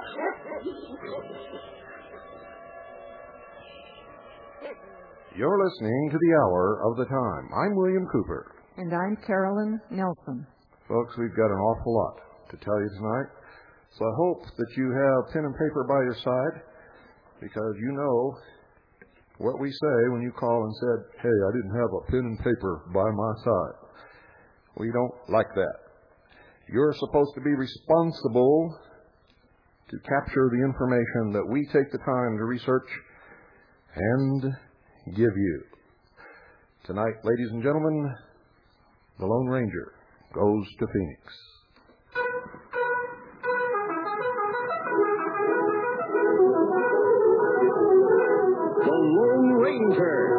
You're listening to the Hour of the Time. I'm William Cooper. And I'm Carolyn Nelson. Folks, we've got an awful lot to tell you tonight. So I hope that you have pen and paper by your side, because you know what we say when you call and said, hey, I didn't have a pen and paper by my side. We don't like that. You're supposed to be responsible to capture the information that we take the time to research and give you. Tonight, ladies and gentlemen, the Lone Ranger goes to Phoenix. The Lone Ranger.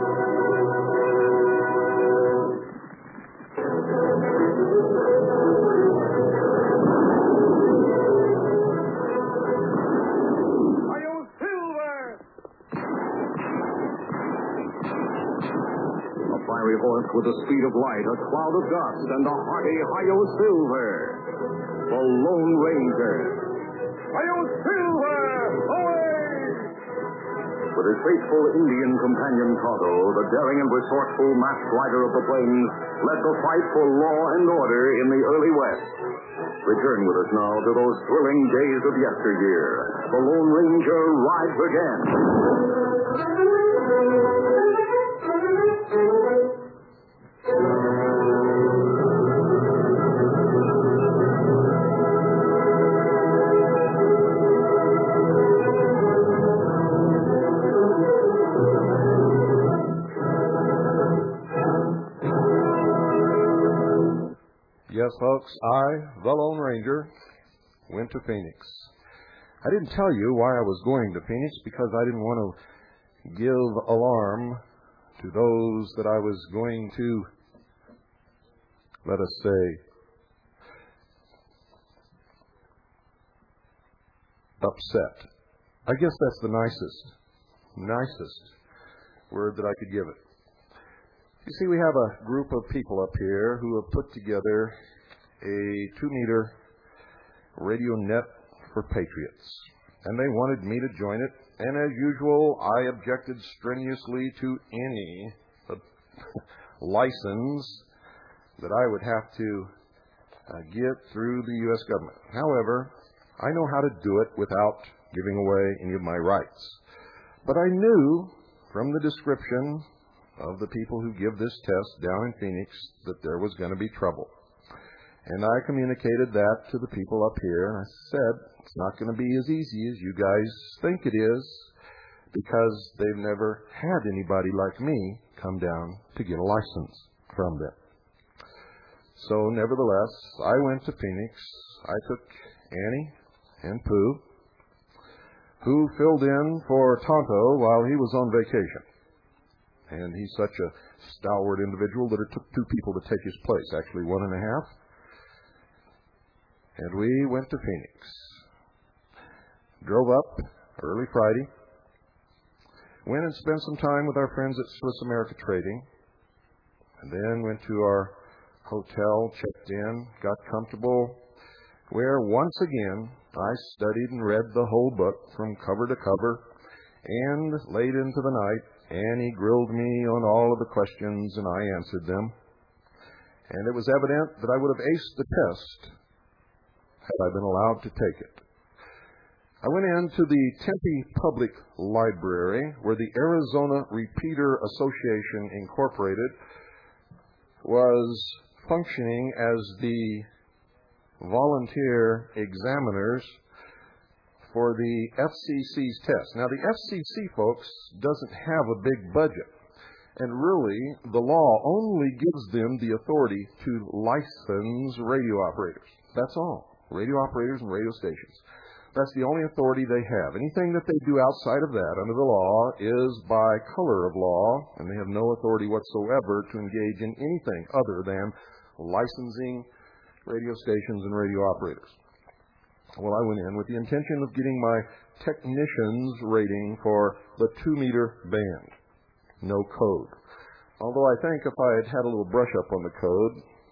Horse with the speed of light, a cloud of dust, and a hearty Hi-Yo Silver. The Lone Ranger. Hi-Yo Silver! Away! With his faithful Indian companion Tonto, the daring and resourceful masked rider of the plains led the fight for law and order in the early West. Return with us now to those thrilling days of yesteryear. The Lone Ranger rides again. Yes, folks, I, the Lone Ranger, went to Phoenix. I didn't tell you why I was going to Phoenix, because I didn't want to give alarm to those that I was going to, let us say, upset. I guess that's the nicest word that I could give it. You see, we have a group of people up here who have put together a 2-meter radio net for patriots. And they wanted me to join it. And as usual, I objected strenuously to any license that I would have to get through the U.S. government. However, I know how to do it without giving away any of my rights. But I knew from the description of the people who give this test down in Phoenix that there was going to be trouble. And I communicated that to the people up here, and I said, it's not going to be as easy as you guys think it is, because they've never had anybody like me come down to get a license from them. So nevertheless, I went to Phoenix. I took Annie and Pooh, who filled in for Tonto while he was on vacation. And he's such a stalwart individual that it took 2 people to take his place, actually 1.5. And we went to Phoenix. Drove up early Friday. Went and spent some time with our friends at Swiss America Trading. And then went to our hotel, checked in, got comfortable, where once again I studied and read the whole book from cover to cover. And late into the night, Annie grilled me on all of the questions, and I answered them. And it was evident that I would have aced the test had I been allowed to take it. I went into the Tempe Public Library, where the Arizona Repeater Association Incorporated was functioning as the volunteer examiners for the FCC's test. Now, the FCC, folks, doesn't have a big budget. And really, the law only gives them the authority to license radio operators. That's all. Radio operators and radio stations. That's the only authority they have. Anything that they do outside of that under the law is by color of law, and they have no authority whatsoever to engage in anything other than licensing radio stations and radio operators. Well, I went in with the intention of getting my technician's rating for the 2-meter band. No code. Although I think if I had had a little brush up on the code,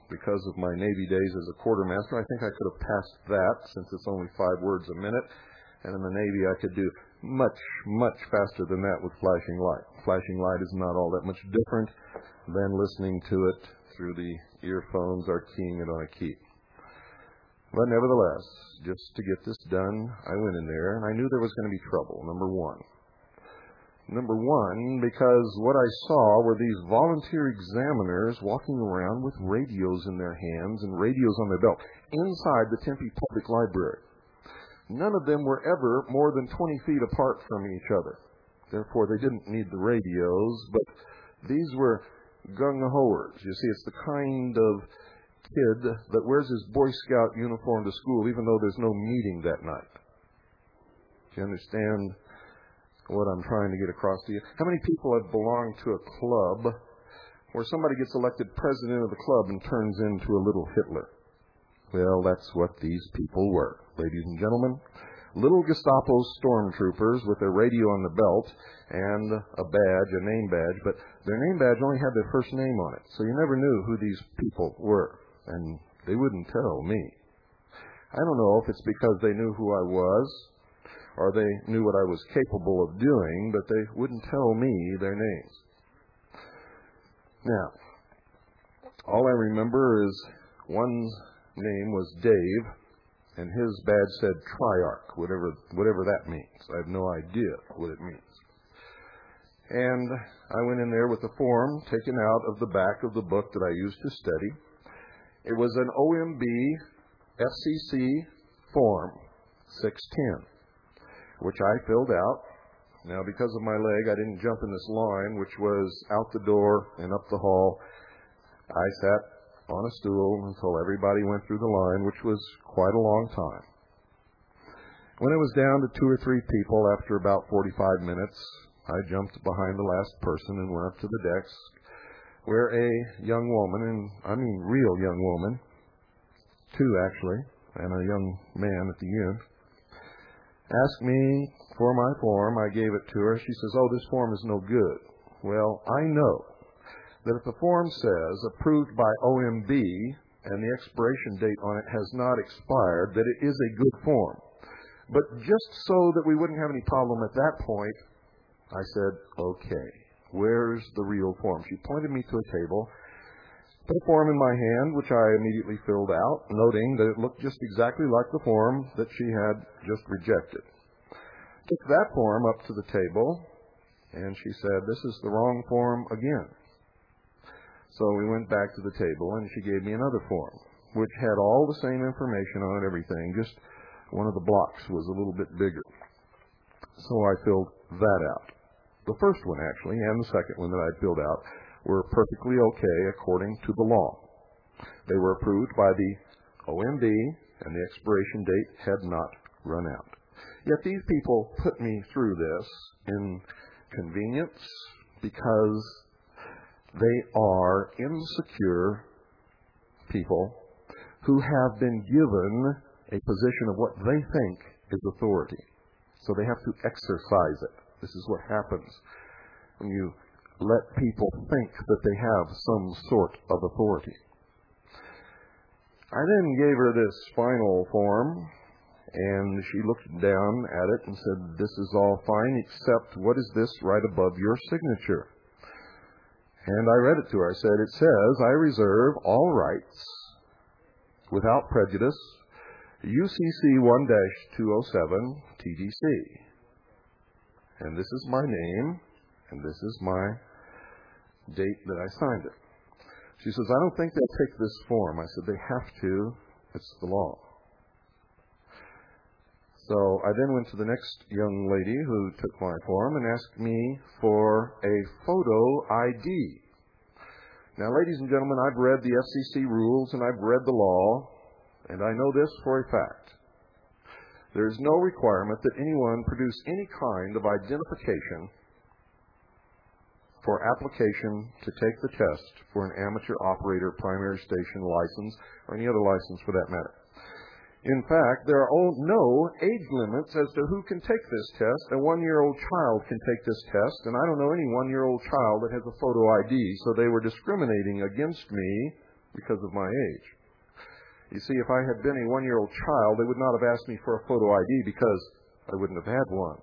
because of my Navy days as a quartermaster, I think I could have passed that since it's only 5 words a minute. And in the Navy, I could do much, much faster than that with flashing light. Flashing light is not all that much different than listening to it through the earphones or keying it on a key. But nevertheless, just to get this done, I went in there, and I knew there was going to be trouble, number one. Number one, because what I saw were these volunteer examiners walking around with radios in their hands and radios on their belt inside the Tempe Public Library. None of them were ever more than 20 feet apart from each other. Therefore, they didn't need the radios, but these were gung-hoers. You see, it's the kind of kid that wears his Boy Scout uniform to school even though there's no meeting that night. Do you understand what I'm trying to get across to you? How many people have belonged to a club where somebody gets elected president of the club and turns into a little Hitler? Well, that's what these people were, ladies and gentlemen. Little Gestapo stormtroopers with their radio on the belt and a badge, a name badge, but their name badge only had their first name on it, so you never knew who these people were, and they wouldn't tell me. I don't know if it's because they knew who I was or they knew what I was capable of doing, but they wouldn't tell me their names. Now, all I remember is one's name was Dave, and his badge said Triarch, whatever that means. I have no idea what it means. And I went in there with a form taken out of the back of the book that I used to study. It was an OMB FCC form 610, which I filled out. Now, because of my leg, I didn't jump in this line, which was out the door and up the hall. I sat on a stool until everybody went through the line, which was quite a long time. When it was down to 2 or 3 people after about 45 minutes, I jumped behind the last person and went up to the desk where a young woman, and I mean real young woman, 2 actually, and a young man at the end, asked me for my form. I gave it to her. She says, "Oh, this form is no good." Well, I know that if the form says approved by OMB and the expiration date on it has not expired, that it is a good form. But just so that we wouldn't have any problem at that point, I said, okay, where's the real form? She pointed me to a table, put a form in my hand, which I immediately filled out, noting that it looked just exactly like the form that she had just rejected. Took that form up to the table, and she said, "This is the wrong form again." So we went back to the table, and she gave me another form, which had all the same information on it, everything, just one of the blocks was a little bit bigger. So I filled that out. The first one, actually, and the second one that I filled out were perfectly okay according to the law. They were approved by the OMB, and the expiration date had not run out. Yet these people put me through this inconvenience because they are insecure people who have been given a position of what they think is authority. So they have to exercise it. This is what happens when you let people think that they have some sort of authority. I then gave her this final form, and she looked down at it and said, "This is all fine, except what is this right above your signature?" And I read it to her. I said, "It says, I reserve all rights without prejudice, UCC 1-207 TDC. And this is my name, and this is my date that I signed it." She says, "I don't think they'll take this form." I said, "They have to. It's the law." So I then went to the next young lady who took my form and asked me for a photo ID. Now, ladies and gentlemen, I've read the FCC rules and I've read the law, and I know this for a fact. There is no requirement that anyone produce any kind of identification for application to take the test for an amateur operator primary station license or any other license for that matter. In fact, there are no age limits as to who can take this test. A 1-year-old child can take this test, and I don't know any 1-year-old child that has a photo ID, so they were discriminating against me because of my age. You see, if I had been a 1-year-old child, they would not have asked me for a photo ID because I wouldn't have had one.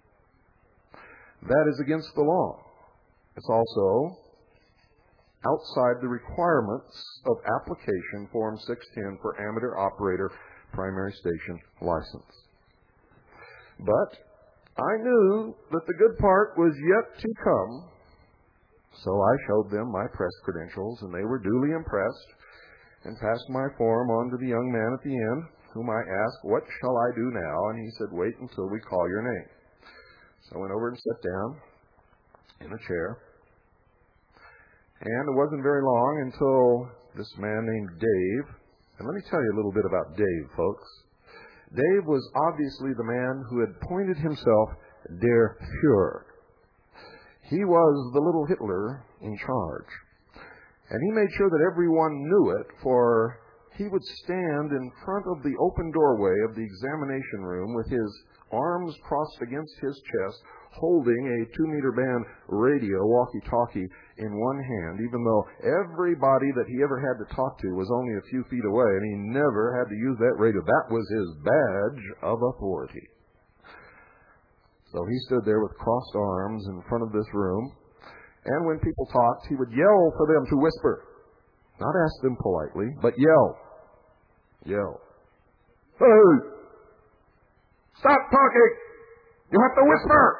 That is against the law. It's also outside the requirements of application Form 610 for amateur operator primary station license. But I knew that the good part was yet to come, so I showed them my press credentials, and they were duly impressed and passed my form on to the young man at the end, whom I asked, "What shall I do now?" And he said, "Wait until we call your name." So I went over and sat down in a chair. And it wasn't very long until this man named Dave, and let me tell you a little bit about Dave, folks. Dave was obviously the man who had appointed himself Der Fuhrer. He was the little Hitler in charge. And he made sure that everyone knew it, for he would stand in front of the open doorway of the examination room with his arms crossed against his chest, holding a 2-meter band radio walkie-talkie in one hand, even though everybody that he ever had to talk to was only a few feet away, and he never had to use that radio. That was his badge of authority. So he stood there with crossed arms in front of this room, and when people talked, he would yell for them to whisper. Not ask them politely, but yell. Yell. "Hey! Stop talking! You have to whisper!"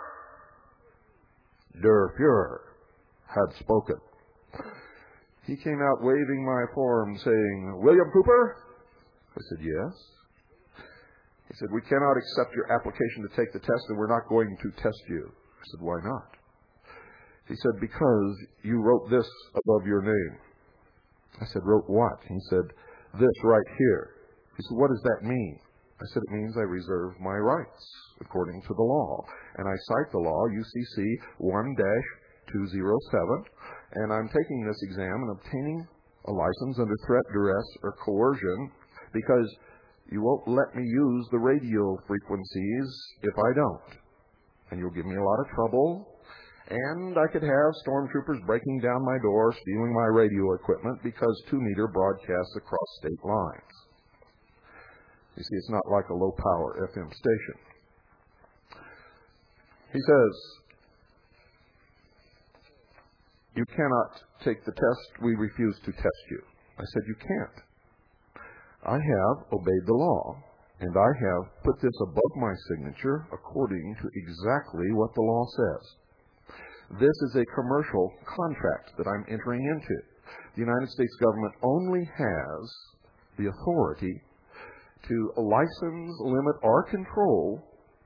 Der Fuhrer had spoken. He came out waving my form, saying, "William Cooper?" I said, "Yes." He said, "We cannot accept your application to take the test, and we're not going to test you." I said, "Why not?" He said, "Because you wrote this above your name." I said, "Wrote what?" He said, "This right here." He said, "What does that mean?" I said, "It means I reserve my rights according to the law." And I cite the law, UCC 1-207, and I'm taking this exam and obtaining a license under threat, duress, or coercion because you won't let me use the radio frequencies if I don't. And you'll give me a lot of trouble, and I could have stormtroopers breaking down my door, stealing my radio equipment because 2-meter broadcasts across state lines. You see, it's not like a low-power FM station. He says, "You cannot take the test. We refuse to test you." I said, "You can't. I have obeyed the law, and I have put this above my signature according to exactly what the law says. This is a commercial contract that I'm entering into. The United States government only has the authority to license, limit, or control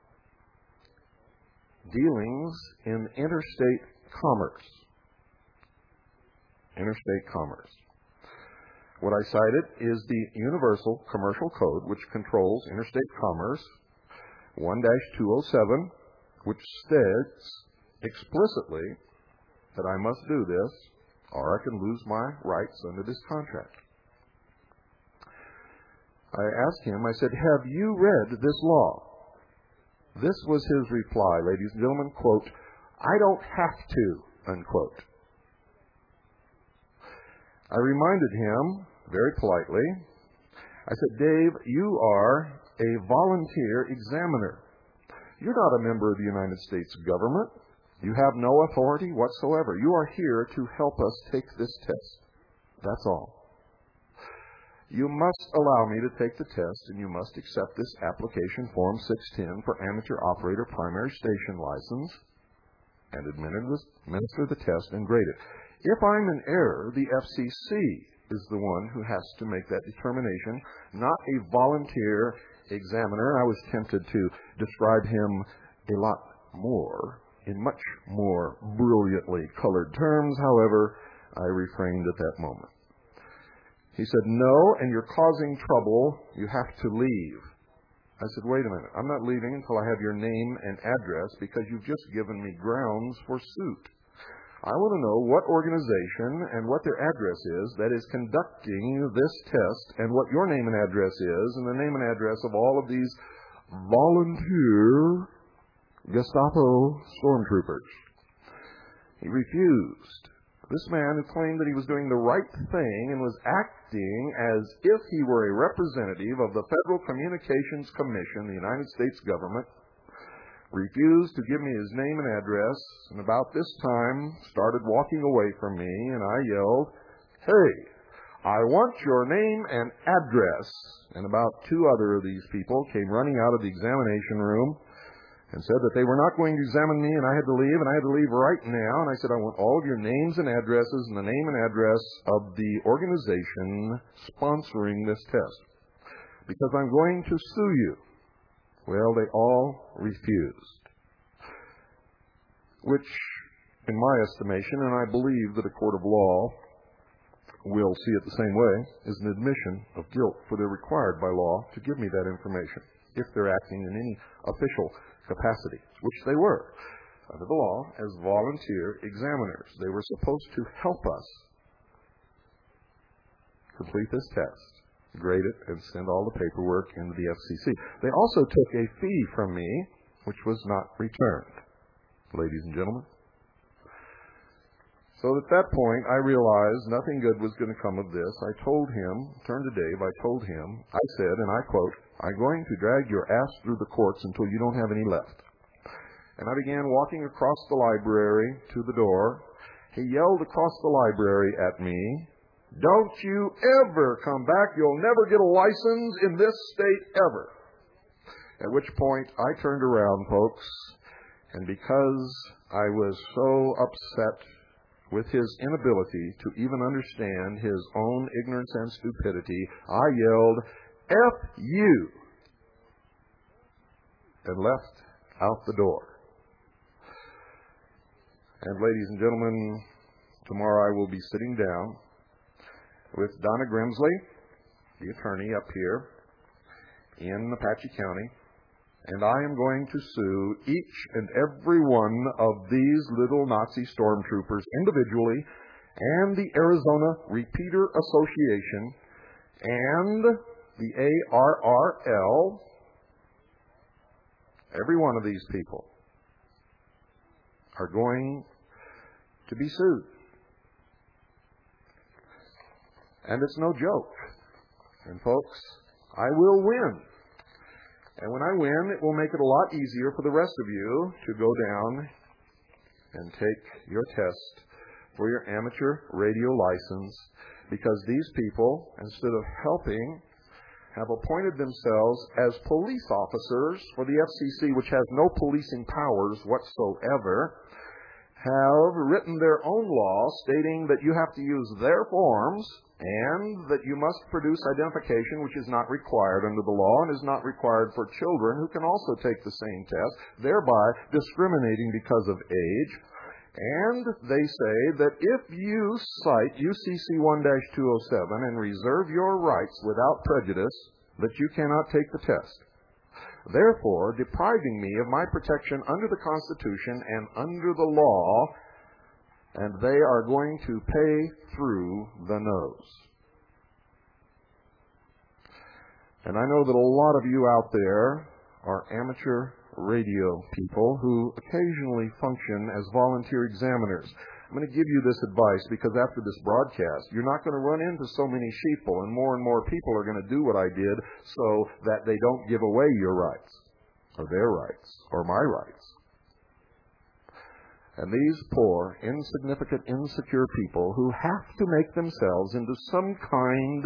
dealings in interstate commerce. Interstate commerce. What I cited is the Universal Commercial Code, which controls interstate commerce, 1-207, which states explicitly that I must do this, or I can lose my rights under this contract. I asked him, I said, "Have you read this law?" This was his reply, ladies and gentlemen, quote, "I don't have to," unquote. I reminded him, very politely, I said, "Dave, you are a volunteer examiner. You're not a member of the United States government. You have no authority whatsoever. You are here to help us take this test. That's all. You must allow me to take the test, and you must accept this application Form 610 for amateur operator primary station license and administer the test and grade it. If I'm in error, the FCC is the one who has to make that determination, not a volunteer examiner." I was tempted to describe him a lot more, in much more brilliantly colored terms. However, I refrained at that moment. He said, "No, and you're causing trouble. You have to leave." I said, "Wait a minute. I'm not leaving until I have your name and address because you've just given me grounds for suit. I want to know what organization and what their address is that is conducting this test and what your name and address is and the name and address of all of these volunteer Gestapo stormtroopers." He refused. This man who claimed that he was doing the right thing and was acting as if he were a representative of the Federal Communications Commission, the United States government, refused to give me his name and address, and about this time started walking away from me, and I yelled, "Hey, I want your name and address." And about 2 other of these people came running out of the examination room and said that they were not going to examine me, and I had to leave, and I had to leave right now. And I said, I want all of your names and addresses and the name and address of the organization sponsoring this test, because I'm going to sue you. Well, they all refused, which, in my estimation, and I believe that a court of law will see it the same way, is an admission of guilt, for they're required by law to give me that information if they're acting in any official capacity, which they were under the law as volunteer examiners. They were supposed to help us complete this test, grade it, and send all the paperwork into the FCC. They also took a fee from me, which was not returned, ladies and gentlemen. So at that point, I realized nothing good was going to come of this. I told him, turned to Dave, I told him, I said, and I quote, "I'm going to drag your ass through the courts until you don't have any left." And I began walking across the library to the door. He yelled across the library at me, "Don't you ever come back. You'll never get a license in this state ever." At which point I turned around, folks, and because I was so upset with his inability to even understand his own ignorance and stupidity, I yelled, "F you," and left out the door. And ladies and gentlemen, tomorrow I will be sitting down with Donna Grimsley, the attorney up here in Apache County, and I am going to sue each and every one of these little Nazi stormtroopers individually, and the Arizona Repeater Association, and the ARRL. Every one of these people are going to be sued. And it's no joke. And folks, I will win. And when I win, it will make it a lot easier for the rest of you to go down and take your test for your amateur radio license, because these people, instead of helping, have appointed themselves as police officers for the FCC, which has no policing powers whatsoever, have written their own law stating that you have to use their forms and that you must produce identification, which is not required under the law and is not required for children who can also take the same test, thereby discriminating because of age. And they say that if you cite UCC 1-207 and reserve your rights without prejudice, that you cannot take the test, therefore depriving me of my protection under the Constitution and under the law, and they are going to pay through the nose. And I know that a lot of you out there are amateur radio people who occasionally function as volunteer examiners. I'm going to give you this advice because after this broadcast, you're not going to run into so many sheeple, and more people are going to do what I did so that they don't give away your rights, or their rights, or my rights. And these poor, insignificant, insecure people who have to make themselves into some kind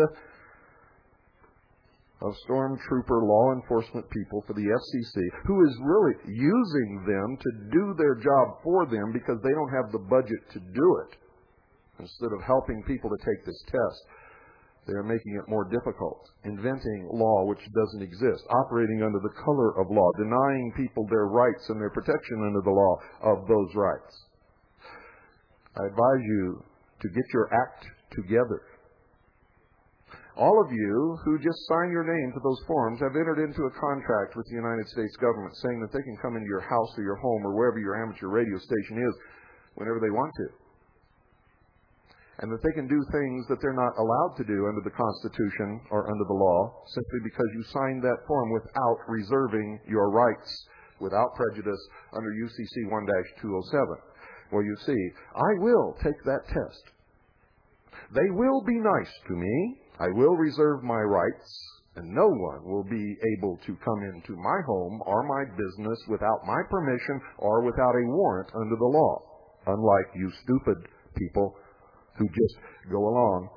of stormtrooper law enforcement people for the FCC, who is really using them to do their job for them because they don't have the budget to do it. Instead of helping people to take this test, they are making it more difficult, inventing law which doesn't exist, operating under the color of law, denying people their rights and their protection under the law of those rights. I advise you to get your act together. All of you who just sign your name to those forms have entered into a contract with the United States government saying that they can come into your house or your home or wherever your amateur radio station is whenever they want to. And that they can do things that they're not allowed to do under the Constitution or under the law simply because you signed that form without reserving your rights, without prejudice, under UCC 1-207. Well, you see, I will take that test. They will be nice to me. I will reserve my rights, and no one will be able to come into my home or my business without my permission or without a warrant under the law, unlike you stupid people who just go along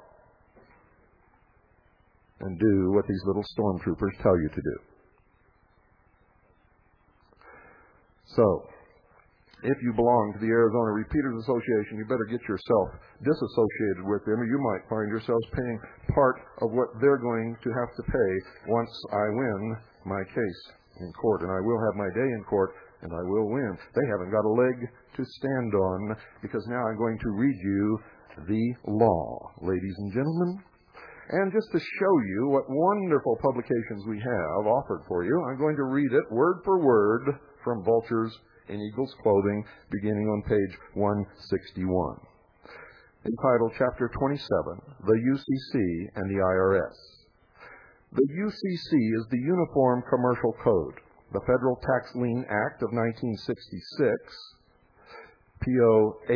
and do what these little stormtroopers tell you to do. So, if you belong to the Arizona Repeaters Association, you better get yourself disassociated with them, or you might find yourselves paying part of what they're going to have to pay once I win my case in court. And I will have my day in court, and I will win. They haven't got a leg to stand on, because now I'm going to read you the law, ladies and gentlemen. And just to show you what wonderful publications we have offered for you, I'm going to read it word for word from Vultures in Eagle's Clothing, beginning on page 161. Entitled Chapter 27, The UCC and the IRS. The UCC is the Uniform Commercial Code, the Federal Tax Lien Act of 1966, P.O.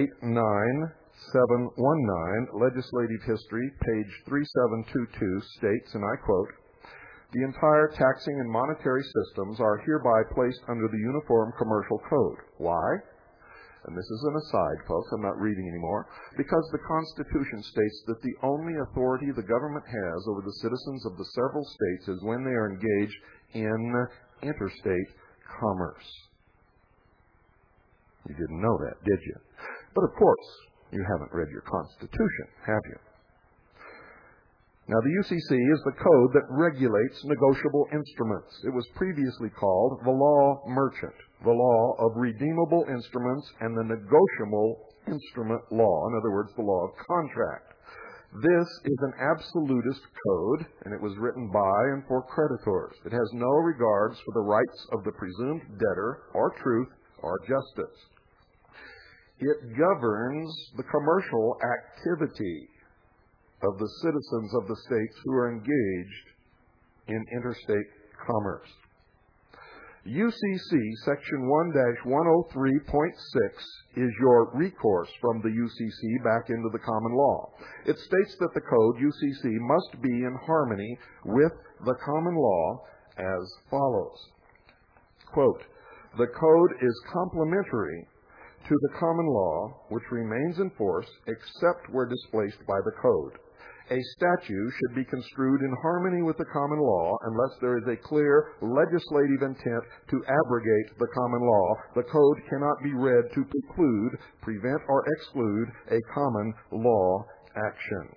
89719, Legislative History, page 3722, states, and I quote, "The entire taxing and monetary systems are hereby placed under the Uniform Commercial Code." Why? And this is an aside, folks. I'm not reading anymore. Because the Constitution states that the only authority the government has over the citizens of the several states is when they are engaged in interstate commerce. You didn't know that, did you? But of course, you haven't read your Constitution, have you? Now, the UCC is the code that regulates negotiable instruments. It was previously called the law merchant, the law of redeemable instruments, and the negotiable instrument law, in other words, the law of contract. This is an absolutist code, and it was written by and for creditors. It has no regards for the rights of the presumed debtor or truth or justice. It governs the commercial activity of the citizens of the states who are engaged in interstate commerce. UCC Section 1-103.6 is your recourse from the UCC back into the common law. It states that the code, UCC, must be in harmony with the common law as follows. Quote, "The code is complementary to the common law, which remains in force except where displaced by the code. A statute should be construed in harmony with the common law unless there is a clear legislative intent to abrogate the common law. The code cannot be read to preclude, prevent, or exclude a common law action."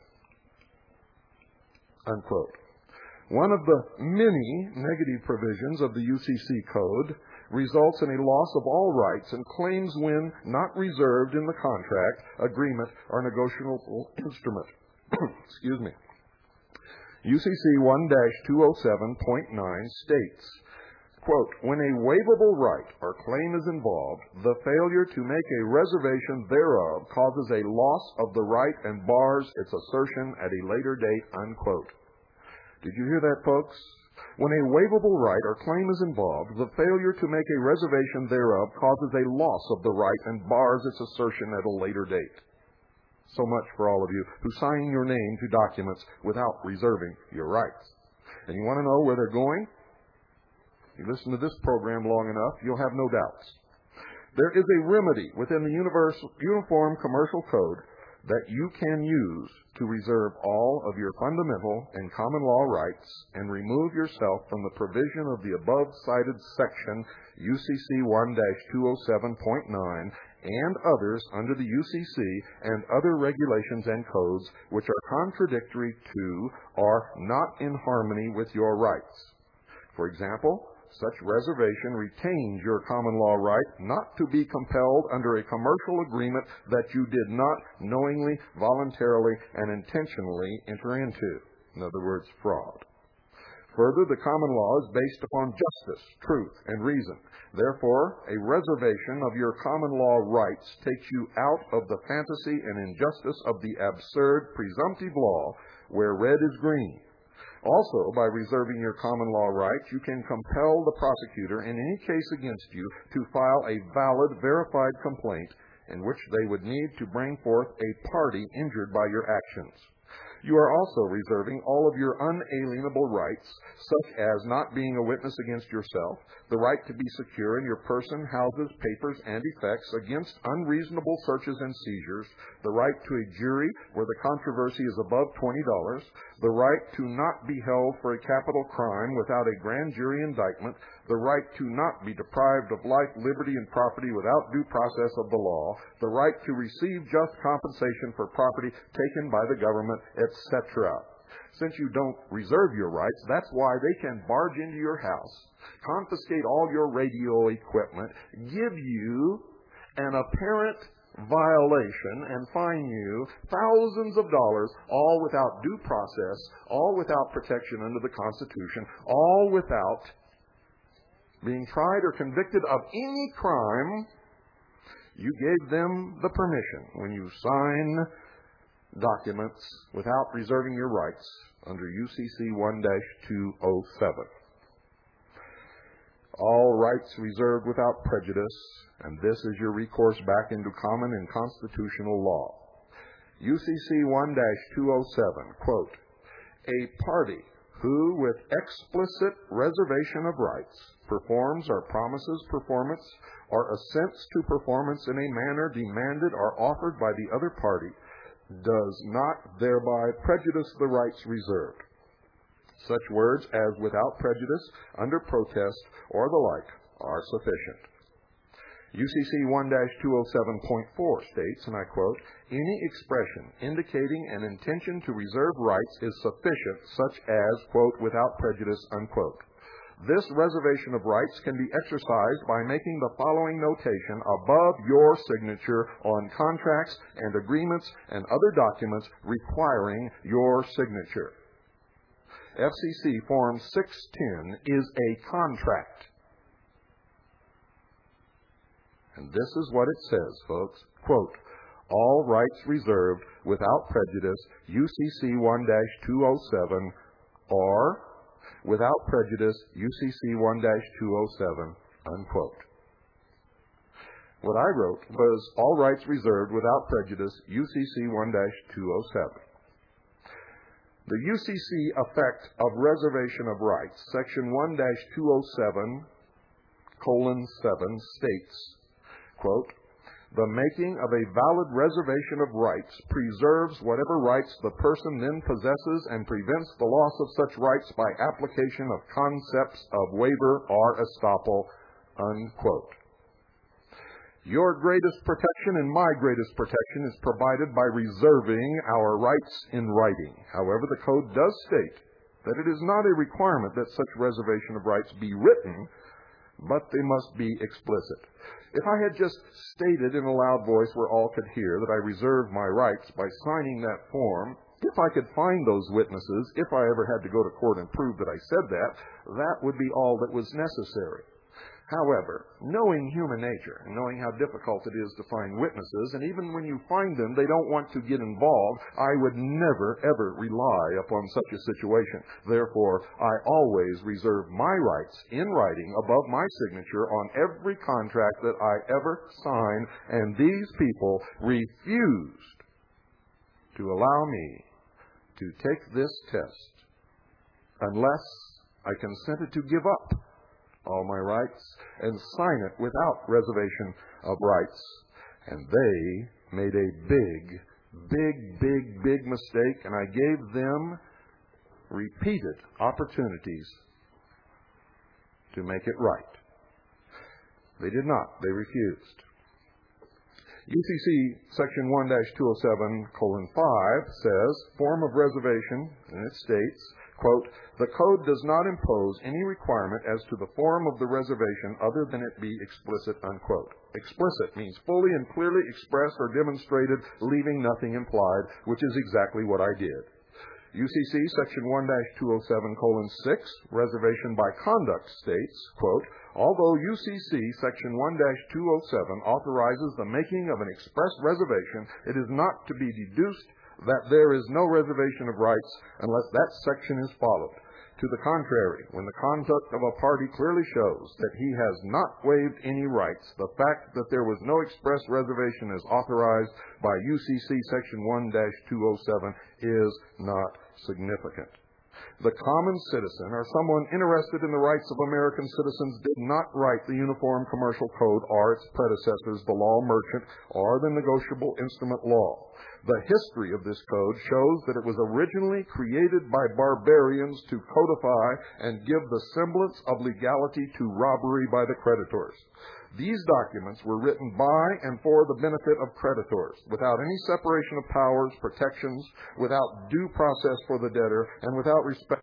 Unquote. One of the many negative provisions of the UCC code results in a loss of all rights and claims when not reserved in the contract, agreement, or negotiable instrument. Excuse me. UCC 1-207.9 states, quote, "When a waivable right or claim is involved, the failure to make a reservation thereof causes a loss of the right and bars its assertion at a later date," unquote. Did you hear that, folks? When a waivable right or claim is involved, the failure to make a reservation thereof causes a loss of the right and bars its assertion at a later date. So much for all of you who sign your name to documents without reserving your rights. And you want to know where they're going? You listen to this program long enough, you'll have no doubts. There is a remedy within the Uniform Commercial Code that you can use to reserve all of your fundamental and common law rights and remove yourself from the provision of the above-cited section UCC 1-207.9 and others under the UCC and other regulations and codes which are contradictory to or not in harmony with your rights. For example, such reservation retains your common law right not to be compelled under a commercial agreement that you did not knowingly, voluntarily, and intentionally enter into. In other words, fraud. Further, the common law is based upon justice, truth, and reason. Therefore, a reservation of your common law rights takes you out of the fantasy and injustice of the absurd presumptive law where red is green. Also, by reserving your common law rights, you can compel the prosecutor in any case against you to file a valid, verified complaint in which they would need to bring forth a party injured by your actions. You are also reserving all of your unalienable rights, such as not being a witness against yourself, the right to be secure in your person, houses, papers, and effects against unreasonable searches and seizures, the right to a jury where the controversy is above $20, the right to not be held for a capital crime without a grand jury indictment, the right to not be deprived of life, liberty, and property without due process of the law, the right to receive just compensation for property taken by the government, etc. Since you don't reserve your rights, that's why they can barge into your house, confiscate all your radio equipment, give you an apparent violation, and fine you thousands of dollars, all without due process, all without protection under the Constitution, all without being tried or convicted of any crime. You gave them the permission when you sign documents without reserving your rights under UCC 1-207. All rights reserved without prejudice, and this is your recourse back into common and constitutional law. UCC 1-207, quote, a party who, with explicit reservation of rights, performs or promises performance or assents to performance in a manner demanded or offered by the other party does not thereby prejudice the rights reserved. Such words as without prejudice, under protest, or the like are sufficient. UCC 1-207.4 states, and I quote, any expression indicating an intention to reserve rights is sufficient, such as, quote, without prejudice, unquote. This reservation of rights can be exercised by making the following notation above your signature on contracts and agreements and other documents requiring your signature. FCC Form 610 is a contract. And this is what it says, folks. Quote, all rights reserved without prejudice, UCC 1-207, or without prejudice, UCC 1-207, unquote. What I wrote was all rights reserved without prejudice, UCC 1-207. The UCC effect of reservation of rights, Section 1-207:7 states, quote, the making of a valid reservation of rights preserves whatever rights the person then possesses and prevents the loss of such rights by application of concepts of waiver or estoppel, unquote. Your greatest protection and my greatest protection is provided by reserving our rights in writing. However, the Code does state that it is not a requirement that such reservation of rights be written, but they must be explicit. If I had just stated in a loud voice where all could hear that I reserved my rights by signing that form, if I could find those witnesses, if I ever had to go to court and prove that I said that, that would be all that was necessary. However, knowing human nature and knowing how difficult it is to find witnesses, and even when you find them, they don't want to get involved, I would never, ever rely upon such a situation. Therefore, I always reserve my rights in writing above my signature on every contract that I ever sign, and these people refused to allow me to take this test unless I consented to give up all my rights and sign it without reservation of rights. And they made a big mistake, and I gave them repeated opportunities to make it right. They did not. They refused. UCC Section 1-207:5 says, form of reservation, and it states, quote, the Code does not impose any requirement as to the form of the reservation other than it be explicit, unquote. Explicit means fully and clearly expressed or demonstrated, leaving nothing implied, which is exactly what I did. UCC Section 1-207:6, reservation by conduct states, quote, although UCC Section 1-207 authorizes the making of an express reservation, it is not to be deduced that there is no reservation of rights unless that section is followed. To the contrary, when the conduct of a party clearly shows that he has not waived any rights, the fact that there was no express reservation as authorized by UCC Section 1-207 is not significant. The common citizen, or someone interested in the rights of American citizens, did not write the Uniform Commercial Code or its predecessors, the Law Merchant, or the Negotiable Instrument Law. The history of this code shows that it was originally created by barbarians to codify and give the semblance of legality to robbery by the creditors. These documents were written by and for the benefit of creditors, without any separation of powers, protections, without due process for the debtor, and without respect.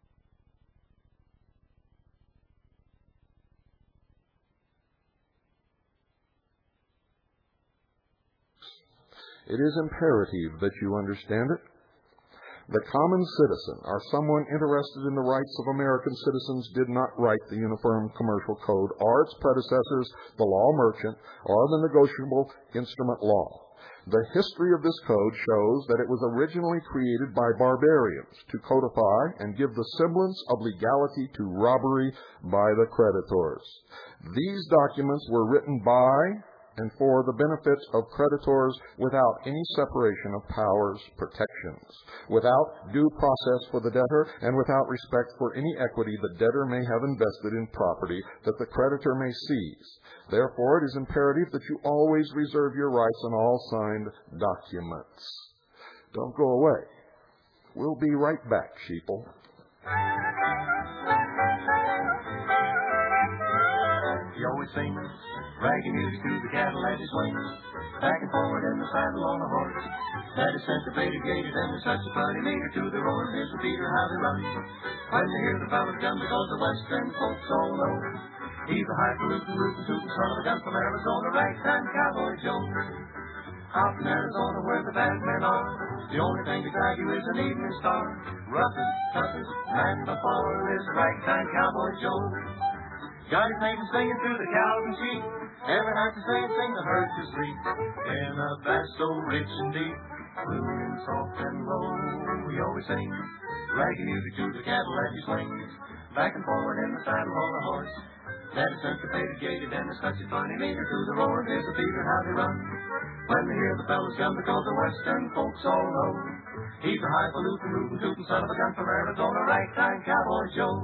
It is imperative that you understand it. The common citizen, or someone interested in the rights of American citizens, did not write the Uniform Commercial Code or its predecessors, the Law Merchant, or the Negotiable Instrument Law. The history of this code shows that it was originally created by barbarians to codify and give the semblance of legality to robbery by the creditors. These documents were written by and for the benefit of creditors without any separation of powers, protections, without due process for the debtor, and without respect for any equity the debtor may have invested in property that the creditor may seize. Therefore, it is imperative that you always reserve your rights on all signed documents. Don't go away. We'll be right back, sheeple. He always sings raggy music to the cattle as he swings, back and forward in the saddle on a horse that is syncopated, gated, and there's such a funny meter to the roar. Here's the beater how they run when they hear the fellas gun, because the western folks all know he's a highfalutin, rootin', tootin' son of a gun from Arizona, ragtime cowboy Joe. Out in Arizona where the bad men are, the only thing to guide you is an evening star. Roughest, toughest man before is ragtime cowboy Joe. Got his name singing through the cows and sheep. Every night the sing the herd to sleep. In a bass so rich and deep, crooning soft and low. He always sings raggy music to the cattle as he swings, back and forward in the saddle on a horse that is syncopated, gated, and is such a funny meter to the roar. Here's the beater how they run when they hear the fellas gun, because the western folks all know he's a highfalutin, rootin', tootin' son of a gun from Arizona, ragtime cowboy Joe.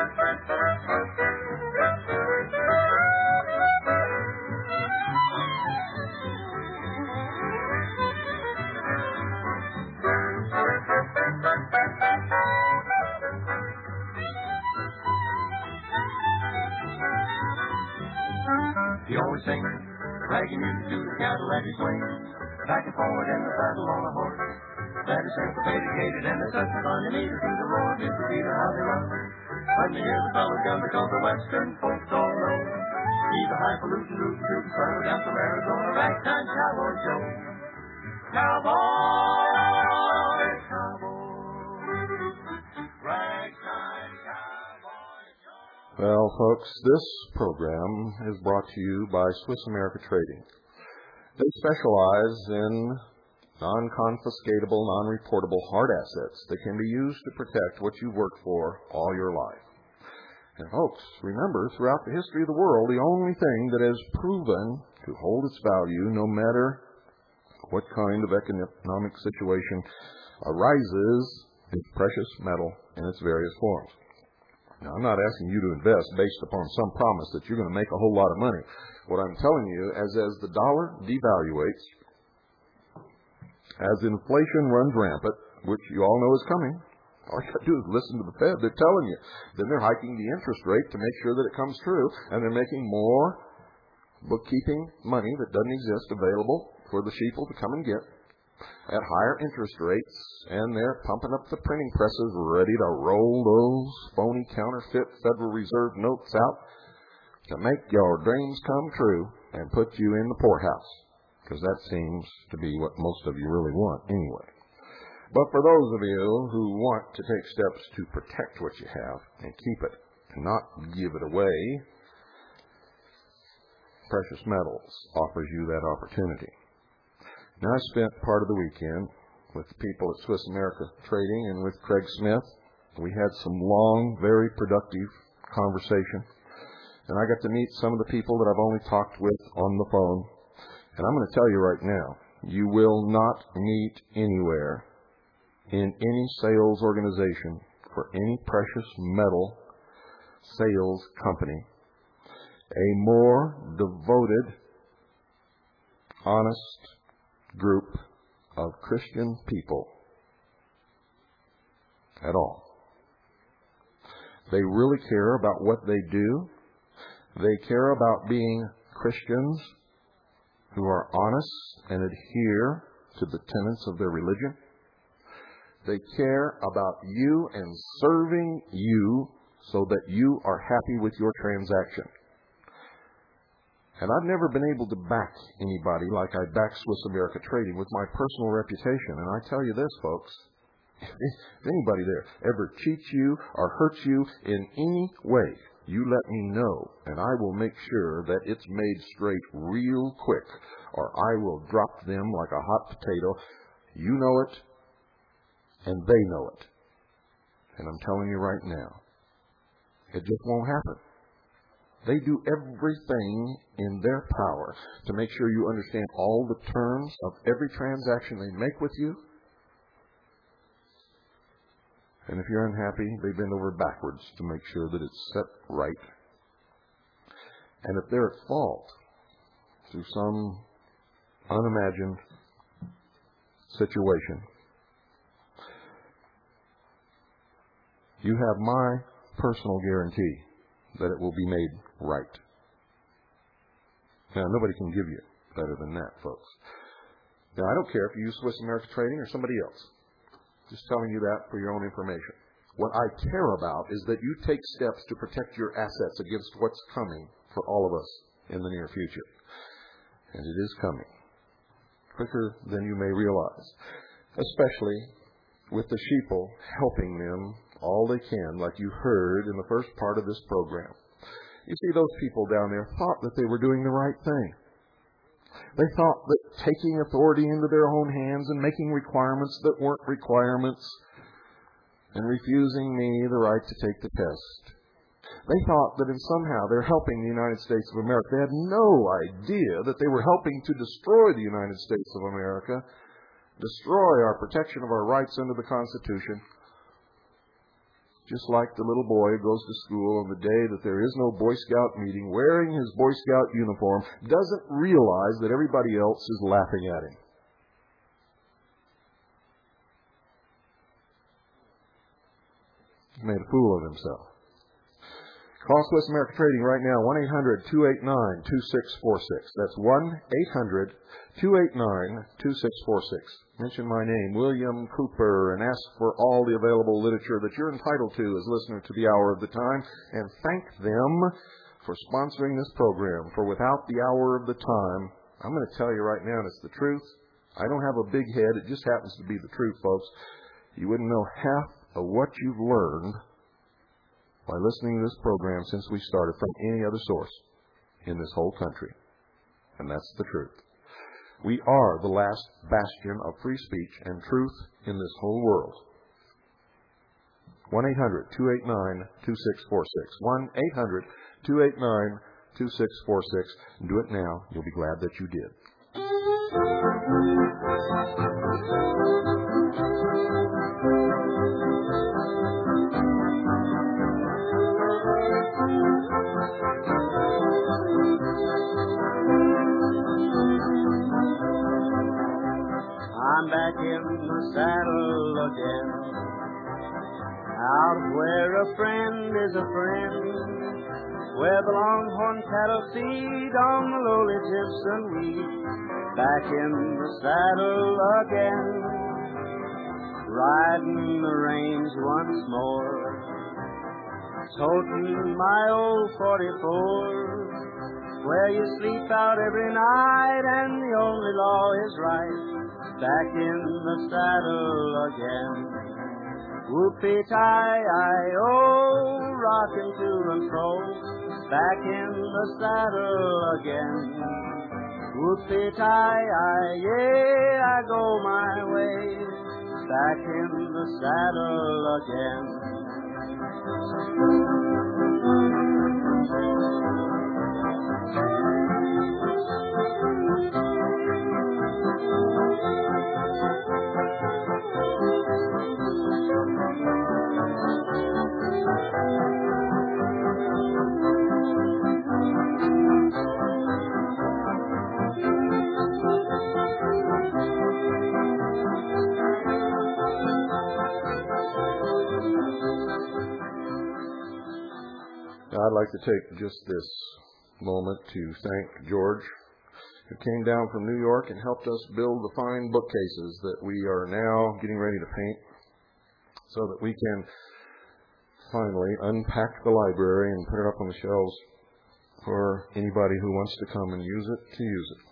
He always sings raggy music to the cattle as he swings, back and forward in the saddle on a horse that is syncopated, gated, and is such a funny meter to the roar. Here's the beater how they run when they hear the fellas gun, because the western folks all know he's a highfalutin, rootin', tootin' son of a gun from Arizona, ragtime cowboy Joe. Cowboy, cowboy, ragtime cowboy Joe. Well, folks, this program is brought to you by Swiss America Trading. They specialize in non-confiscatable, non-reportable hard assets that can be used to protect what you've worked for all your life. And folks, remember, throughout the history of the world, the only thing that has proven to hold its value, no matter what kind of economic situation arises, is precious metal in its various forms. Now, I'm not asking you to invest based upon some promise that you're going to make a whole lot of money. What I'm telling you is, as the dollar devaluates, as inflation runs rampant, which you all know is coming, all you got to do is listen to the Fed. They're telling you. Then they're hiking the interest rate to make sure that it comes true, and they're making more bookkeeping money that doesn't exist available for the sheeple to come and get at higher interest rates, and they're pumping up the printing presses ready to roll those phony counterfeit Federal Reserve notes out to make your dreams come true and put you in the poorhouse, because that seems to be what most of you really want anyway. But for those of you who want to take steps to protect what you have and keep it and not give it away, Precious Metals offers you that opportunity. Now, I spent part of the weekend with the people at Swiss America Trading and with Craig Smith We had some long, very productive conversation. And I got to meet some of the people that I've only talked with on the phone. And I'm going to tell you right now, you will not meet anywhere in any sales organization for any precious metal sales company a more devoted, honest group of Christian people at all. They really care about what they do. They care about being Christians who are honest and adhere to the tenets of their religion. They care about you and serving you so that you are happy with your transaction. And I've never been able to back anybody like I back Swiss America Trading with my personal reputation. And I tell you this, folks, if anybody there ever cheats you or hurts you in any way, you let me know, and I will make sure that it's made straight real quick, or I will drop them like a hot potato. You know it, and they know it. And I'm telling you right now, it just won't happen. They do everything in their power to make sure you understand all the terms of every transaction they make with you. And if you're unhappy, they bend over backwards to make sure that it's set right. And if they're at fault through some unimagined situation, you have my personal guarantee that it will be made right. Now, nobody can give you better than that, folks. Now, I don't care if you use Swiss America Trading or somebody else. Just telling you that for your own information. What I care about is that you take steps to protect your assets against what's coming for all of us in the near future. And it is coming quicker than you may realize, especially with the sheeple helping them all they can, like you heard in the first part of this program. You see, those people down there thought that they were doing the right thing. They thought that taking authority into their own hands and making requirements that weren't requirements and refusing me the right to take the test. They thought that in somehow they're helping the United States of America. They had no idea that they were helping to destroy the United States of America, destroy our protection of our rights under the Constitution. Just like the little boy who goes to school on the day that there is no Boy Scout meeting, wearing his Boy Scout uniform, doesn't realize that everybody else is laughing at him. He's made a fool of himself. Call Swiss America Trading right now, 1-800-289-2646. That's 1-800-289-2646. Mention my name, William Cooper, and ask for all the available literature that you're entitled to as listener to the Hour of the Time, and thank them for sponsoring this program. For without the Hour of the Time, I'm going to tell you right now, and it's the truth. I don't have a big head. It just happens to be the truth, folks. You wouldn't know half of what you've learned by listening to this program since we started from any other source in this whole country. And that's the truth. We are the last bastion of free speech and truth in this whole world. 1-800-289-2646. 1-800-289-2646. Do it now. You'll be glad that you did. I'm back in the saddle again, out where a friend is a friend, where the longhorn cattle feed on the lowly gypsum weed. Back in the saddle again, riding the range once more, toting my old 44, where you sleep out every night and the only law is right. Back in the saddle again. Whoopee-tie-I-oh, rocking to and fro. Back in the saddle again. Whoopee-tie-I, I go my way. Back in the saddle again. I'd like to take just this moment to thank George, who came down from New York and helped us build the fine bookcases that we are now getting ready to paint so that we can finally unpack the library and put it up on the shelves for anybody who wants to come and use it to use it.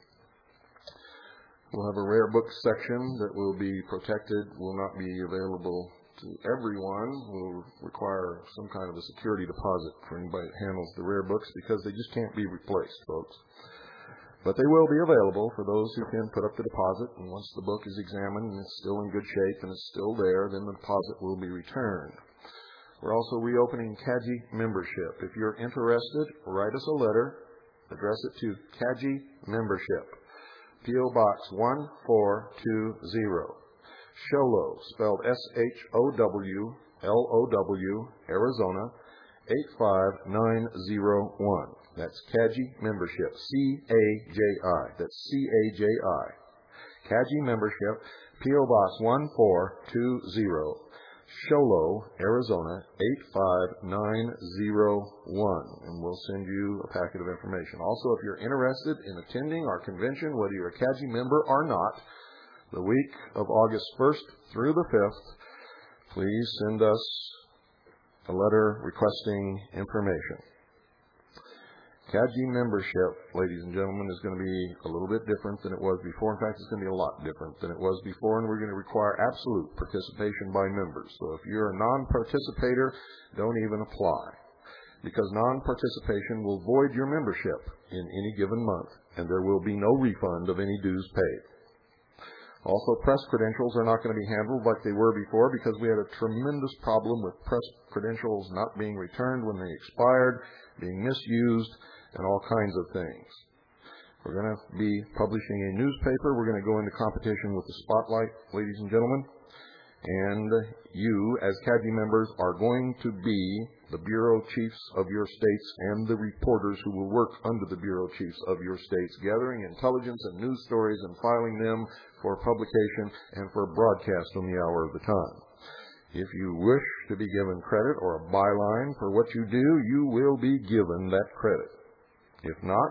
We'll have a rare books section that will be protected, will not be available to everyone. Will require some kind of a security deposit for anybody that handles the rare books because they just can't be replaced, folks. But they will be available for those who can put up the deposit, and once the book is examined and it's still in good shape and it's still there, then the deposit will be returned. We're also reopening CAGI membership. If you're interested, write us a letter, address it to CAGI membership, P.O. Box 1420, Sholo, spelled S-H-O-W-L-O-W, Arizona, 85901. That's CAGI membership, C-A-J-I. That's C-A-J-I. CAGI membership, P.O. Box 1420, Sholo, Arizona, 85901. And we'll send you a packet of information. Also, if you're interested in attending our convention, whether you're a CAGI member or not, the week of August 1st through the 5th, please send us a letter requesting information. CAGI membership, ladies and gentlemen, is going to be a little bit different than it was before. In fact, it's going to be a lot different than it was before, and we're going to require absolute participation by members. So if you're a non-participator, don't even apply, because non-participation will void your membership in any given month, and there will be no refund of any dues paid. Also, press credentials are not going to be handled like they were before, because we had a tremendous problem with press credentials not being returned when they expired, being misused, and all kinds of things. We're going to be publishing a newspaper. We're going to go into competition with the Spotlight, ladies and gentlemen. And you, as CAGI members, are going to be the bureau chiefs of your states and the reporters who will work under the bureau chiefs of your states, gathering intelligence and news stories and filing them for publication and for broadcast on the hour of the time. If you wish to be given credit or a byline for what you do, you will be given that credit. If not,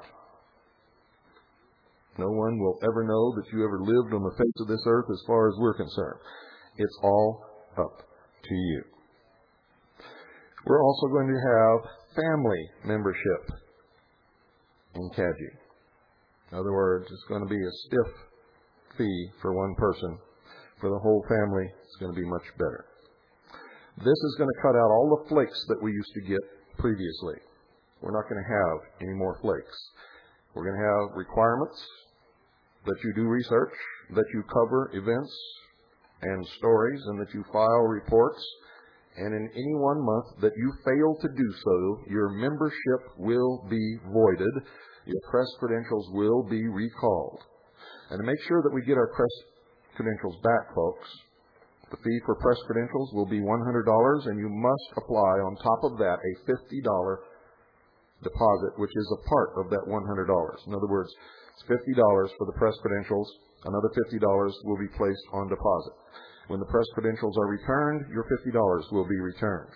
no one will ever know that you ever lived on the face of this earth as far as we're concerned. It's all up to you. We're also going to have family membership in CAGI. In other words, it's going to be a stiff fee for one person. For the whole family, it's going to be much better. This is going to cut out all the flakes that we used to get previously. We're not going to have any more flakes. We're going to have requirements that you do research, that you cover events and stories, and that you file reports. And in any 1 month that you fail to do so, your membership will be voided. Your press credentials will be recalled. And to make sure that we get our press credentials back, folks, the fee for press credentials will be $100, and you must apply on top of that a $50 deposit, which is a part of that $100. In other words, it's $50 for the press credentials. Another $50 will be placed on deposit. When the press credentials are returned, your $50 will be returned.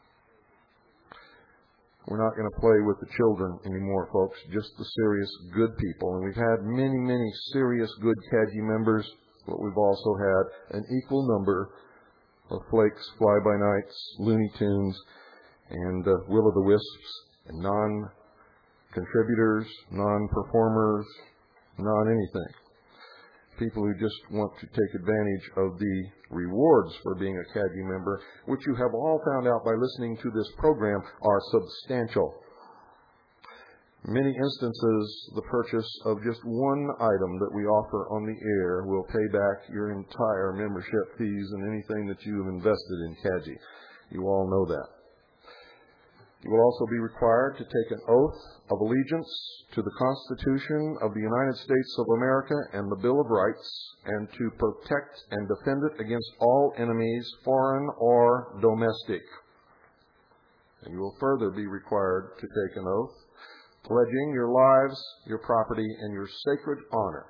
We're not going to play with the children anymore, folks, just the serious good people. And we've had many, many serious good CAGI members, but we've also had an equal number of flakes, fly-by-nights, Looney Tunes, and will-o'-the-wisps, and non-contributors, non-performers, non-anything. People who just want to take advantage of the rewards for being a CAGI member, which you have all found out by listening to this program, are substantial. Many instances, the purchase of just one item that we offer on the air will pay back your entire membership fees and anything that you have invested in CAGI. You all know that. You will also be required to take an oath of allegiance to the Constitution of the United States of America and the Bill of Rights, and to protect and defend it against all enemies, foreign or domestic. And you will further be required to take an oath pledging your lives, your property, and your sacred honor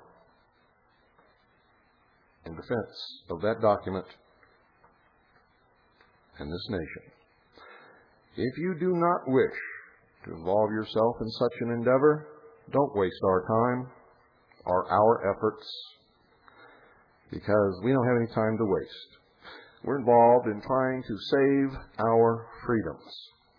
in defense of that document and this nation. If you do not wish to involve yourself in such an endeavor, don't waste our time or our efforts, because we don't have any time to waste. We're involved in trying to save our freedoms.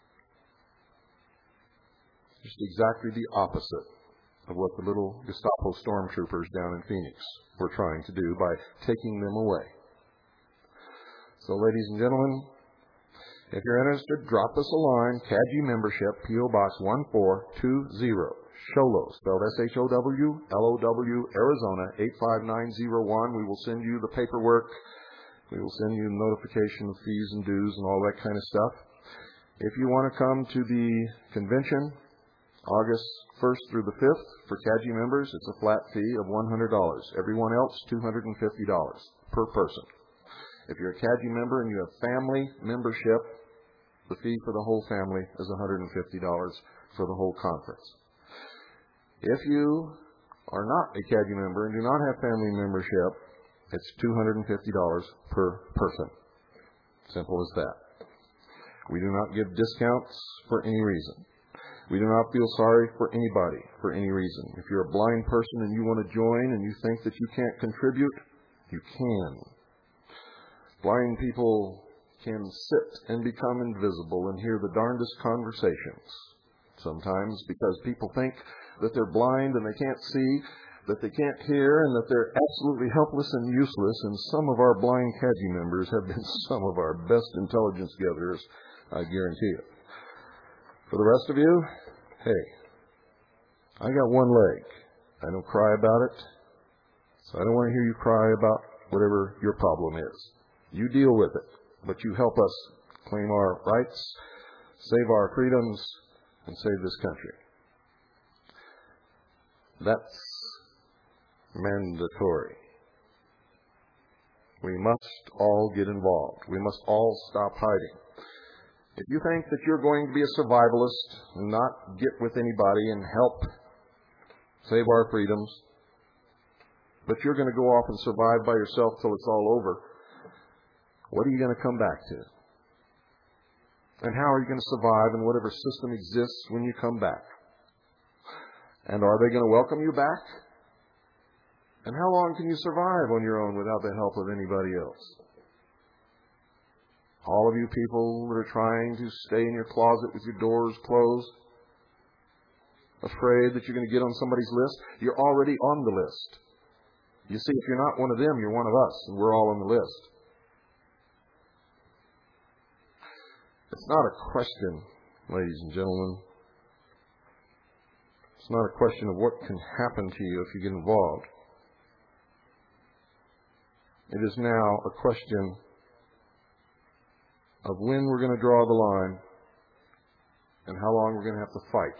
Just exactly the opposite of what the little Gestapo stormtroopers down in Phoenix were trying to do by taking them away. So, ladies and gentlemen, if you're interested, drop us a line, CAGI Membership, P.O. Box 1420, Show-Low, spelled S-H-O-W-L-O-W, Arizona, 85901. We will send you the paperwork. We will send you notification of fees and dues and all that kind of stuff. If you want to come to the convention, August 1st through the 5th, for CAGI members, it's a flat fee of $100. Everyone else, $250 per person. If you're a CAGI member and you have family membership, the fee for the whole family is $150 for the whole conference. If you are not a CAGI member and do not have family membership, it's $250 per person. Simple as that. We do not give discounts for any reason. We do not feel sorry for anybody for any reason. If you're a blind person and you want to join and you think that you can't contribute, you can. Blind people can sit and become invisible and hear the darndest conversations. Sometimes because people think that they're blind and they can't see, that they can't hear, and that they're absolutely helpless and useless. And some of our blind CAGI members have been some of our best intelligence gatherers, I guarantee you. For the rest of you, hey, I got one leg. I don't cry about it, so I don't want to hear you cry about whatever your problem is. You deal with it, but you help us claim our rights, save our freedoms, and save this country. That's mandatory. We must all get involved. We must all stop hiding. If you think that you're going to be a survivalist and not get with anybody and help save our freedoms, but you're going to go off and survive by yourself till it's all over, what are you going to come back to? And how are you going to survive in whatever system exists when you come back? And are they going to welcome you back? And how long can you survive on your own without the help of anybody else? All of you people that are trying to stay in your closet with your doors closed, afraid that you're going to get on somebody's list, you're already on the list. You see, if you're not one of them, you're one of us, and we're all on the list. It's not a question, ladies and gentlemen. It's not a question of what can happen to you if you get involved. It is now a question of when we're going to draw the line and how long we're going to have to fight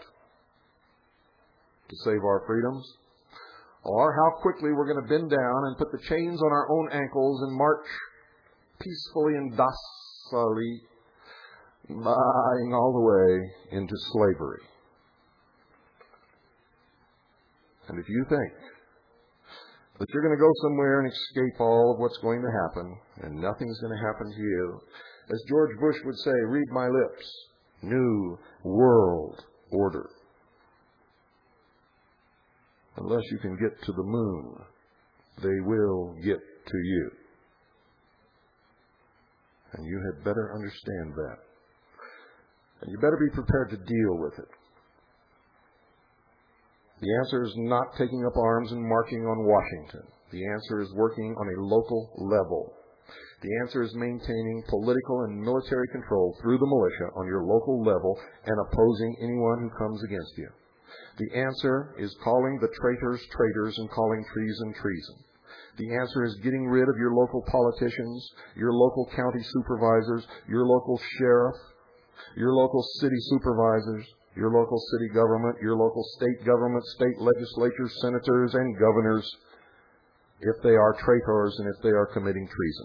to save our freedoms, or how quickly we're going to bend down and put the chains on our own ankles and march peacefully and docilely, buying all the way into slavery. And if you think that you're going to go somewhere and escape all of what's going to happen, and nothing's going to happen to you, as George Bush would say, read my lips, New World Order. Unless you can get to the moon, they will get to you. And you had better understand that. And you better be prepared to deal with it. The answer is not taking up arms and marching on Washington. The answer is working on a local level. The answer is maintaining political and military control through the militia on your local level and opposing anyone who comes against you. The answer is calling the traitors traitors and calling treason treason. The answer is getting rid of your local politicians, your local county supervisors, your local sheriff, your local city supervisors, your local city government, your local state government, state legislatures, senators, and governors, if they are traitors and if they are committing treason.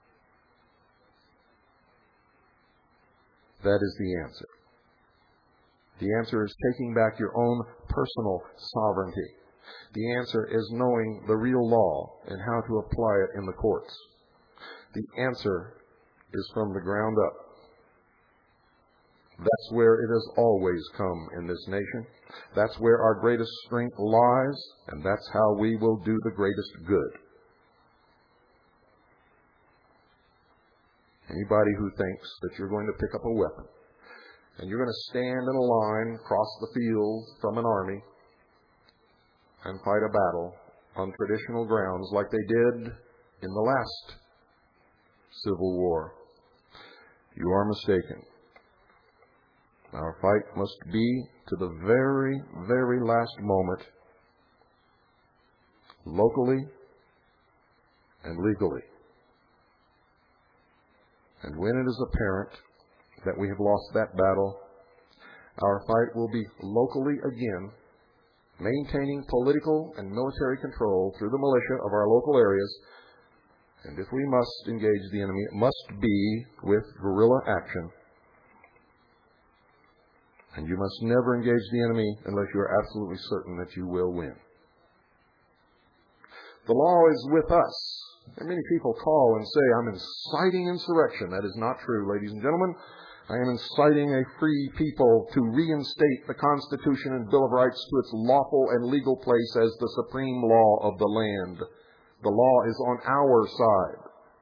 That is the answer. The answer is taking back your own personal sovereignty. The answer is knowing the real law and how to apply it in the courts. The answer is from the ground up. That's where it has always come in this nation. That's where our greatest strength lies, and that's how we will do the greatest good. Anybody who thinks that you're going to pick up a weapon and you're going to stand in a line across the field from an army and fight a battle on traditional grounds like they did in the last Civil War, you are mistaken. Our fight must be to the very, very last moment, locally and legally. And when it is apparent that we have lost that battle, our fight will be locally again, maintaining political and military control through the militia of our local areas. And if we must engage the enemy, it must be with guerrilla action. And you must never engage the enemy unless you are absolutely certain that you will win. The law is with us. And many people call and say, I'm inciting insurrection. That is not true, ladies and gentlemen. I am inciting a free people to reinstate the Constitution and Bill of Rights to its lawful and legal place as the supreme law of the land. The law is on our side.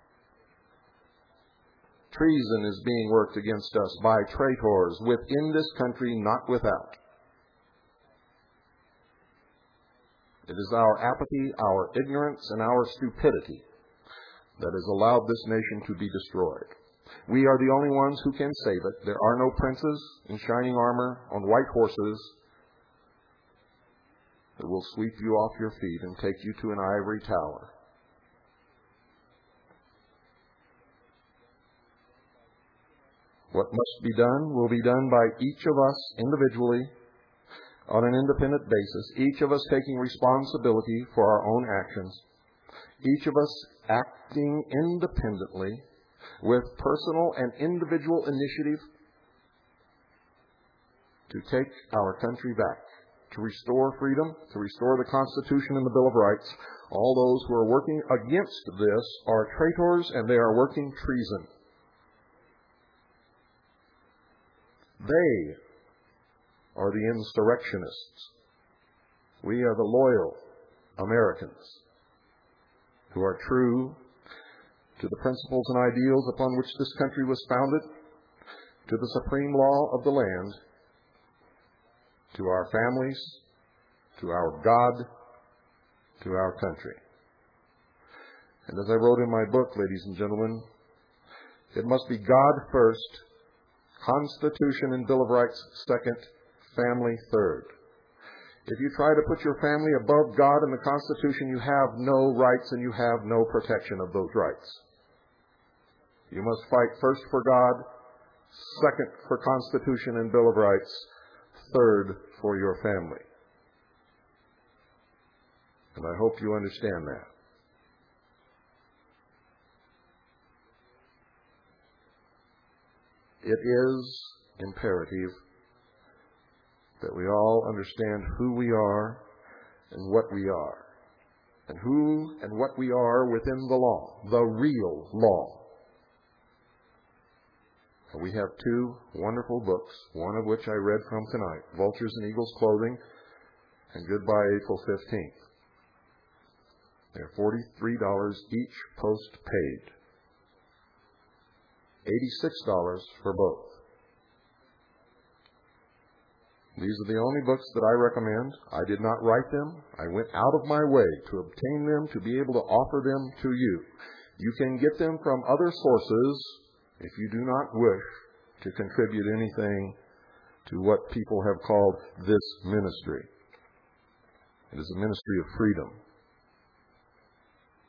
Treason is being worked against us by traitors within this country, not without. It is our apathy, our ignorance, and our stupidity that has allowed this nation to be destroyed. We are the only ones who can save it. There are no princes in shining armor on white horses that will sweep you off your feet and take you to an ivory tower. What must be done will be done by each of us individually on an independent basis, each of us taking responsibility for our own actions, each of us acting independently with personal and individual initiative to take our country back, to restore freedom, to restore the Constitution and the Bill of Rights. All those who are working against this are traitors, and they are working treason. They are the insurrectionists. We are the loyal Americans who are true to the principles and ideals upon which this country was founded, to the supreme law of the land, to our families, to our God, to our country. And as I wrote in my book, ladies and gentlemen, it must be God first, Constitution and Bill of Rights second, family third. If you try to put your family above God and the Constitution, you have no rights and you have no protection of those rights. You must fight first for God, second for Constitution and Bill of Rights, third for your family. And I hope you understand that. It is imperative that we all understand who we are and what we are, and who and what we are within the law, the real law. And we have two wonderful books, one of which I read from tonight, Vultures in Eagles' Clothing and Goodbye April 15th. They're $43 each post-paid. $86 for both. These are the only books that I recommend. I did not write them. I went out of my way to obtain them, to be able to offer them to you. You can get them from other sources if you do not wish to contribute anything to what people have called this ministry. It is a ministry of freedom.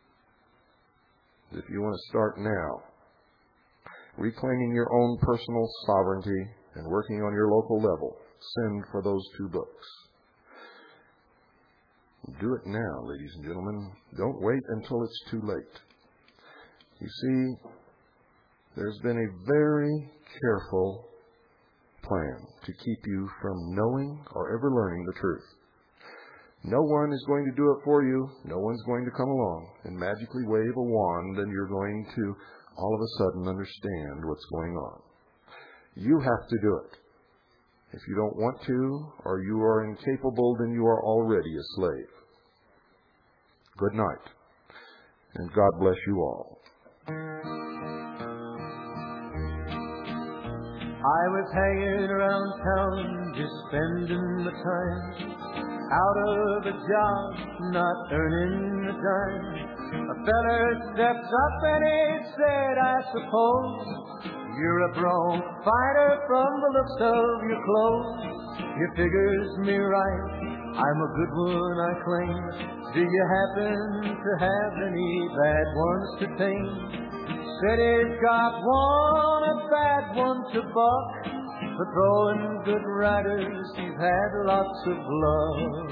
if you want to start now, reclaiming your own personal sovereignty and working on your local level, send for those 2 books. Do it now, ladies and gentlemen. Don't wait until it's too late. You see, there's been a very careful plan to keep you from knowing or ever learning the truth. No one is going to do it for you. No one's going to come along and magically wave a wand and you're going to all of a sudden understand what's going on. You have to do it. If you don't want to or you are incapable, then you are already a slave. Good night, and God bless you all. I was hanging around town, just spending the time, out of a job, not earning a dime. A feller steps up and he said, I suppose you're a bronc fighter from the looks of your clothes. You figures me right, I'm a good one, I claim. Do you happen to have any bad ones to tame? Said he's got one, a bad one to buck. For throwing good riders, he's had lots of luck.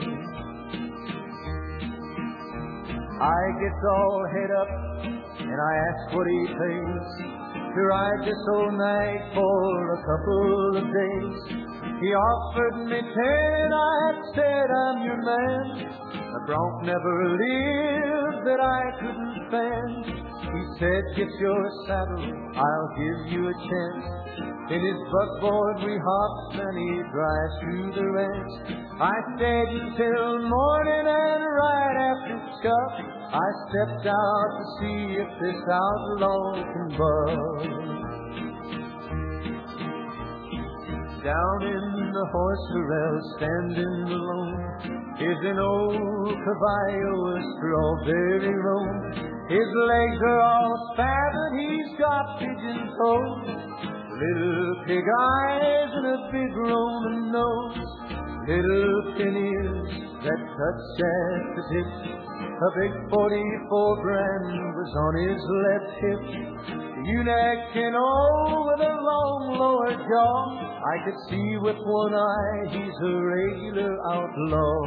I gets all head up, and I ask what he pays to ride this old nag for a couple of days. He offered me 10, I said, I'm your man. A bronc never lived that I couldn't stand. He said, get your saddle, I'll give you a chance. In his buckboard we hopped and he drives through the ranch. I stayed until morning and right after scuff, I stepped out to see if this outlaw can buck. Down in the horse corral, standing alone, is an old caballo, a strawberry roan. His legs are all fat and he's got pigeon toes, little pig eyes and a big Roman nose, little pin ears that touch at the tip. A big 44 brand was on his left hip. Eunuch and old with a long lower jaw, I could see with one eye he's a regular outlaw.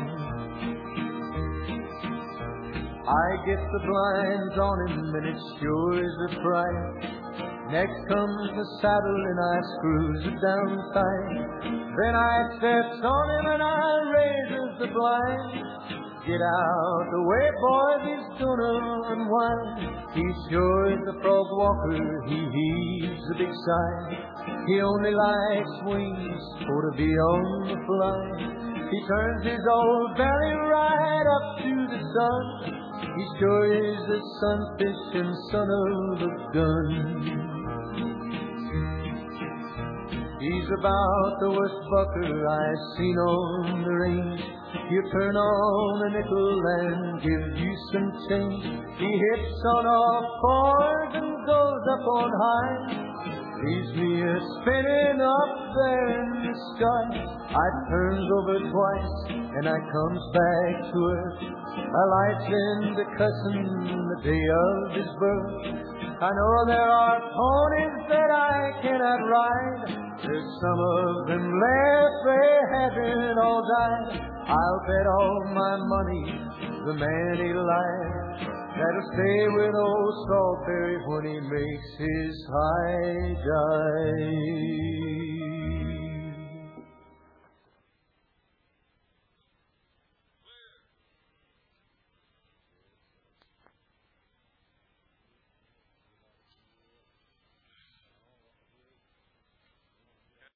I get the blinds on him and it sure is a fright. Next comes the saddle and I screws it down tight. Then I steps on him and I raises the blind. Get out the way, boys, he's gonna unwind. He sure is a frog walker, he heaves a big sigh. He only likes wings for to be on the fly. He turns his old belly right up to the sun. He sure is a sunfish and son of a gun. He's about the worst bucker I've seen on the range. You turn on a nickel and gives you some change. He hits on all fours and goes up on high. Leaves me a spinning up there in the sky. I turns over twice and I comes back to earth. I lights into cussing the day of his birth. I know there are ponies that I cannot ride. There's some of them left, they haven't all died. I'll bet all my money the man he lied that'll stay with old Salisbury when he makes his high dive.